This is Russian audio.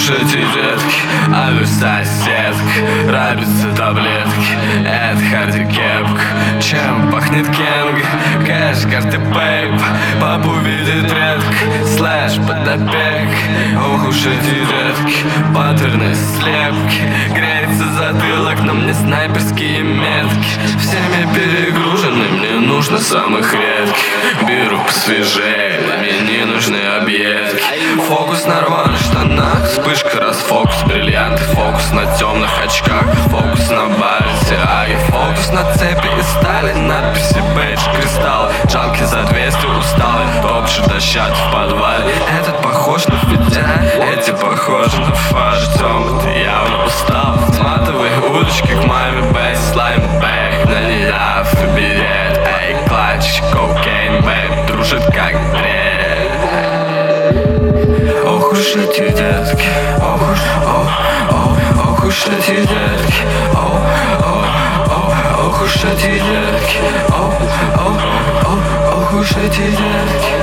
уж эти детки, авиасоседка, рабицы таблетки, это харди-кепка. Чем пахнет Кенг, кэш, карты пейп, папу видит редко, слэш под опек. Ох уж эти детки, паттерны слепки, греется затылок, но мне снайперские метки. Всеми перегружены, мне нужно самых редких. Беру посвежее, мне не нужны объедки. Фокус на рваных штанах, вспышка, расфокус, бриллианты, фокус на темных очках, фокус на балансе, фокус на цепи и стали, надписи бейдж, кристалл, джанки за 200 усталый, топчет дощат в подвале. Этот похож на Федя, эти похожи на фарш. Тёма, ты явно устал. Сматывай удочки к маме, бейс, слайм, бэк, на неяв и берет. Эй, клатч, кокейн, бэйб, дружит как бред. Ох уж эти детки, ох уж, ох уж эти детки, ох уж эти детки, ох уж эти детки.